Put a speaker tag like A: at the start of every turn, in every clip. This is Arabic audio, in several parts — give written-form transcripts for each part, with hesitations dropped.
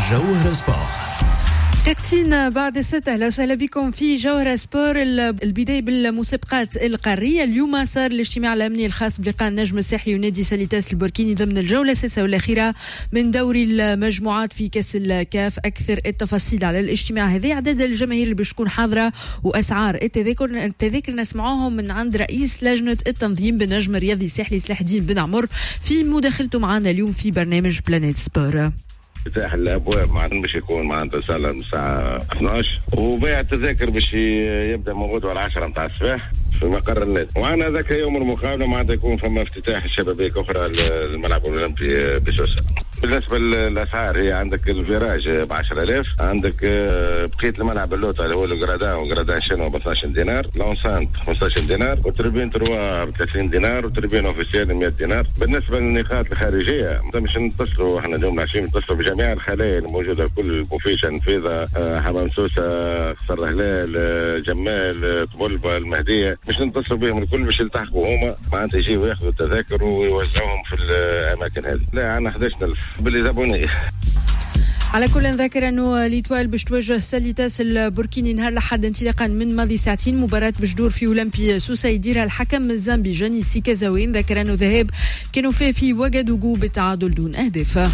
A: جوهرة سبور.
B: دقيقتين بعد 6. أهلا وسهلا بكم في جوهرة سبور. البداية بالمسابقات القارية. اليوم صار الاجتماع الأمني الخاص بلقاء النجم الساحلي ونادي ساليتاس البوركيني ضمن الجولة السادسة والأخيرة من دوري المجموعات في كأس الكاف. أكثر التفاصيل على الاجتماع هذا، عدد الجماهير اللي باش تكون حاضرة وأسعار التذاكر نسمعوهم من عند رئيس لجنة التنظيم بالنجم الرياضي الساحلي سلاح الدين بن عمر في مداخلته معنا اليوم في برنامج بلانيت سبور.
C: افتتاح الابواب معناتها باش يكون معناتها صاله من الساعه 12 وبيع التذاكر باش يبدا موجود على 10 نتاع الصباح في مقر النادي. وعنا ذاك يوم المقابله معناتها يكون فما افتتاح الشبابيك اخرى للملعب الاولمبي بسوسه. بالنسبه للاسعار هي عندك الفيراج ب 10,000، عندك بقيه الملعب اللوطه اللي هو الجرادان شنو ب 12 دينار، لونسانت 15 دينار، وتربين تروا ب 30 دينار، وتربين اوفيسيال 100 دينار. بالنسبه للنقاط الخارجيه مش نتصلوا احنا اليوم العشيه نتصلوا بجميع الخلايا الموجوده، كل بوفيشه نفيذه حمام سوسه قصر هلال جمال طبلبه المهديه، مش نتصلوا بهم الكل باش يلتحقوا هما معناتها يجيوا ياخذوا التذاكر ويوزعوهم في الاماكن هذه. لا عندنا 11,000 بالليزابوني.
B: على كل نذكر انه ليتوال باش تواجه ساليتاس البوركيني نهار الاحد انطلاقا من ماضي ساعتين. مباراة باش تدور في اولمبي سوسه يديرها الحكم الزامبي جاني سيكازاوين. ذكر انه ذهاب كانوا فيه في وغادوغو بالتعادل دون اهداف.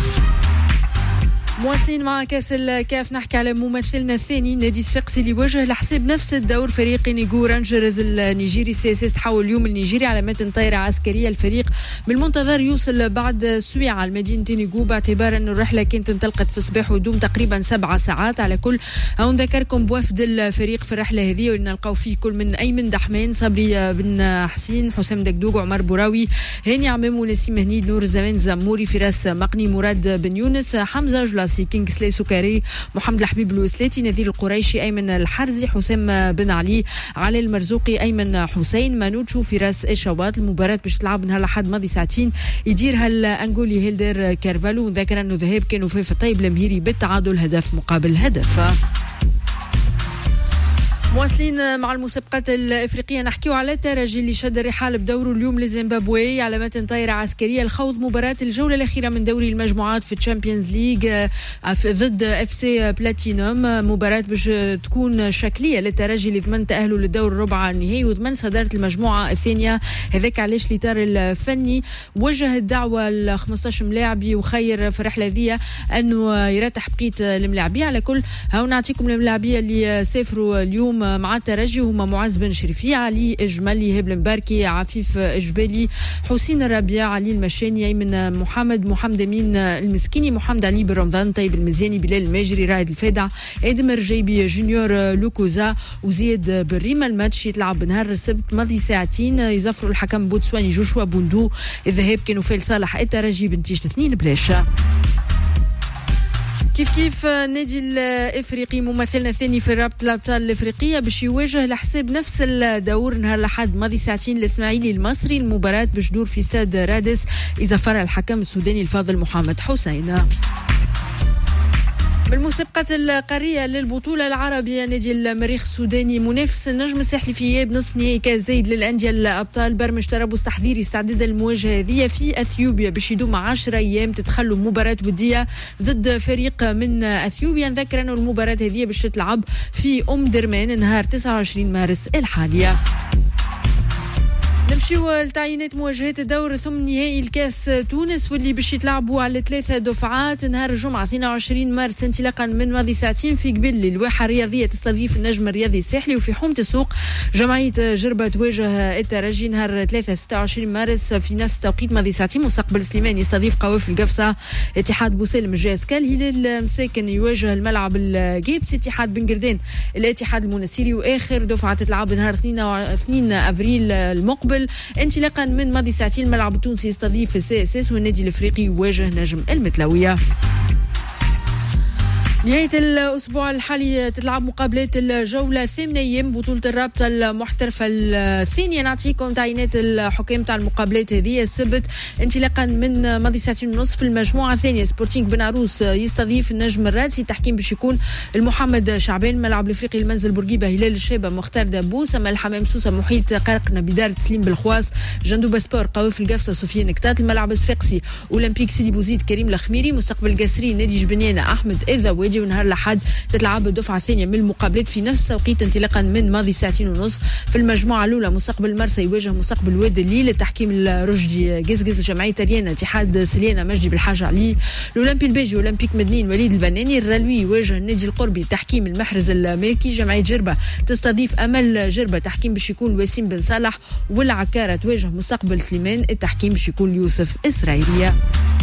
B: مواصلين مع كاس الكاف، نحكي على ممثلنا الثاني نادي صفاقسي اللي واجه لحساب نفس الدور فريق نيغو رانجرز النيجيري. سي تحول اليوم النيجيري على متن طائرة عسكرية. الفريق بالمنتظر يوصل بعد سويعة لمدينة نيغو باعتبار أن الرحلة كانت انطلقت في الصباح ودوم تقريبا 7 ساعات. على كل نذكركم بوفد الفريق في الرحلة هذه واللي نلقاو فيه كل من أيمن دحمان، صبري بن حسين، حسام دقدوق، عمر بوراوي، هاني عمام، ونسيم هنيد، نور الزمان زموري، فراس مقني، مراد بن يونس، حمزة جلاسي، كينغسلي سكري، محمد الحبيب الوسلاتي، نذير القريشي، أيمن الحرزي، حسام بن علي، علي المرزوقي، أيمن حسين، مانوتشو، فراس إشوات. المباراة باش تلعب نهار الأحد ماضي ساعتين يديرها الأنغولي هيلدر كارفالو. ذكر أنه ذهاب كانوا في الطيب المهيري بالتعادل هدف مقابل هدف. مواصلين مع المسابقات الافريقيه، نحكيو على الترجي اللي شد الرحال بدوره اليوم لزيمبابوي على متن طائره عسكريه الخوض مباراه الجوله الاخيره من دوري المجموعات في الشامبيونز ليج ضد اف سي بلاتينوم. مباراه باش تكون شكليه للترجي اللي ضمن تاهله للدور الربع النهائي وضمن صداره المجموعه الثانيه. هذاك علاش الاطار الفني وجه الدعوه ل 15 ملاعبي وخير في الرحله ذي انه يرتح بقيه الملاعبيه. على كل هاو نعطيكم الملاعبيه اللي سافروا اليوم مع الترجي هما معز بن شريفي، علي اجملي، هبل مباركي، عفيف جبالي، حسين الربيع، علي المشاني، ايمن محمد امين المسكيني، محمد علي بن رمضان، طيب المزياني، بلال الماجري، رائد الفادع، ادم الرجيبي، جونيور لوكوزا، وزيد بالريما. الماتش يتلعب بنهار السبت ماضي ساعتين. يزفروا الحكم بوتسواني جوشوا بوندو. الذهاب كانوا في لصالح الترجي بنتيجه 2-0. كيف النادي الافريقي ممثلنا الثاني في رابطه الابطال الافريقيه باش يواجه لحساب نفس الدور نهار الاحد ماضي ساعتين الاسماعيلي المصري. المباراه باش تدور في استاد رادس اذا فرع الحكم السوداني الفاضل محمد حسين. بالمسابقات القارية للبطولة العربية، نادي المريخ السوداني منافس النجم الساحلي في إياب نصف نهائي كاس زايد للأندية الأبطال برمج تربص تحضيري استعدادا للمواجهة هذه في أثيوبيا باش يدوم 10 أيام تتخلوا مباراة ودية ضد فريق من أثيوبيا. نذكر أنه المباراة هذه باش تلعب في درمان نهار 29 مارس الحالية. نمشيو لتعيينات مواجهات الدور ثم نهائي الكاس تونس واللي باش يتلعبوا على 3 دفعات نهار الجمعة 22 مارس انطلاقا من ماضي ساعتين في قبل. الواحة الرياضية تستضيف النجم الرياضي الساحلي، وفي حومة السوق جمعية جربة تواجه الترجي. نهار 3 26 مارس في نفس توقيت ماضي ساعتين مستقبل سليمان يستضيف قوافل القفصة. اتحاد بوسالم الجاسكال. هلال مساكن يواجه الملعب الجيتس. اتحاد بن قردان الاتحاد المنسيري. واخر دفعة تتلعب نهار 2 افريل المقبل انطلاقا من ماضي ساعتين الملعب التونسي يستضيف السي اس اس، والنادي الافريقي يواجه نجم المتلويه. نهاية الأسبوع الحالي تتلعب مقابلات الجولة الثامنة أيام بطولة الرابطة المحترفة الثانية. نعطيكم تعيينات الحكام تاع المقابلات هذه السبت انطلاقا من ماضي ساعتين ونصف. في المجموعة الثانية سبورتينغ بن عروس يستضيف النجم الرادسي. التحكيم باش يكون المحمد شعبان. ملعب الافريقي المنزل بورقيبة هلال الشابة مختار دابوس. اما الحمام سوسة محيط قرقنا بدار تسليم بالخواص جندوبة سبور قوافل القفصة سفيان كتات. الملعب الصفاقسي اولمبيك سيدي بوزيد كريم الخميري. مستقبل قسري نادي جبنيانة احمد الذوادي. ونهار الأحد تتلعب الدفعة الثانية من المقابلات في نفس التوقيت انطلاقا من ماضي ساعتين ونصف. في المجموعة الأولى مستقبل مرسى يواجه مستقبل واد الليل. التحكيم الرشدي قزقز جمعية ريانا اتحاد سليانة مجدي بالحاج علي. الأولمبي البيجي أولمبيك مدنين وليد البناني. الرلوي يواجه النادي القربي تحكيم المحرز الملكي. جمعية جربة تستضيف أمل جربة تحكيم باش يكون وسيم بن صالح. والعكارة تواجه مستقبل سليمان التحكيم باش يكون يوسف إسرائيلية.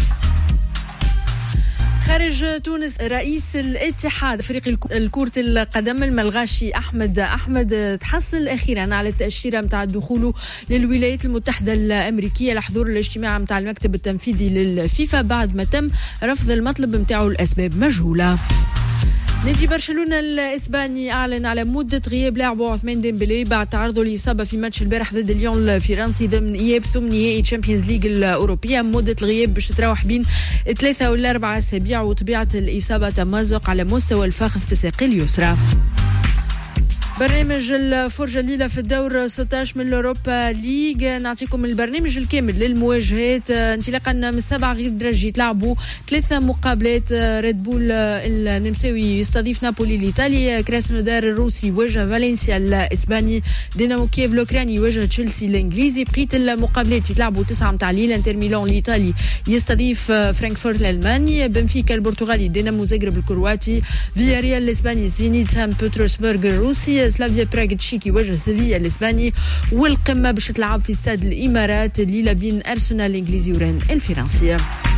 B: خارج تونس رئيس الاتحاد فريق الكرة القدم الملغاشي أحمد تحصل أخيرا على التأشيرة متاع دخوله للولايات المتحدة الأمريكية لحضور الاجتماع متاع المكتب التنفيذي للفيفا بعد ما تم رفض المطلب متاعه لأسباب مجهولة. نادي برشلونة الإسباني أعلن على مدة غياب لاعبه عثمان ديمبلي بعد تعرضه لإصابة في ماتش البارح ضد ليون الفرنسي ضمن إياب ثم نهائي تشامبيونز ليج الأوروبية. مدة الغياب باش تتراوح بين 3 ولا 4 أسابيع وطبيعة الإصابة تمزق على مستوى الفخذ في الساق اليسرى. برنامج الفرجة الليلة في الدور 16 من الأوروبا ليج. نعطيكم البرنامج الكامل للمواجهات انطلاقا من السبعة غير درجة. يتلعبوا 3 مقابلات. ريد بول النمساوي يستضيف نابولي الإيطالي. كراسنودار الروسي يواجه فالنسيا الإسباني. دينامو كييف الأوكراني يواجه تشيلسي الإنجليزي. بقية المقابلات يتلعبوا 9 متاع الليل. انتر ميلان الإيطالي يستضيف فرانكفورت الألماني. بنفيكا البرتغالي دينامو زغرب الكرواتي. فياريال الإسباني زينيت سان بطرسبرغ الروسي. سلافيا براغ تشيكي يواجه سيفيا الإسباني. والقمة باش تلعب في استاد الإمارات الليلة بين أرسنال الإنجليزي ورين الفرنسية.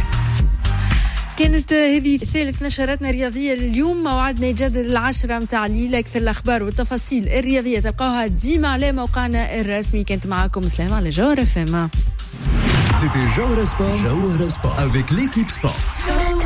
B: كانت هذه ثالث نشراتنا الرياضية لليوم. موعدنا يجدد 10 متاع الليل. أكثر الأخبار والتفاصيل الرياضية تلقاوها ديما على موقعنا الرسمي. كانت معكم سلامة على جوهر FM.
A: C'était Jawhara Sport avec l'équipe sport.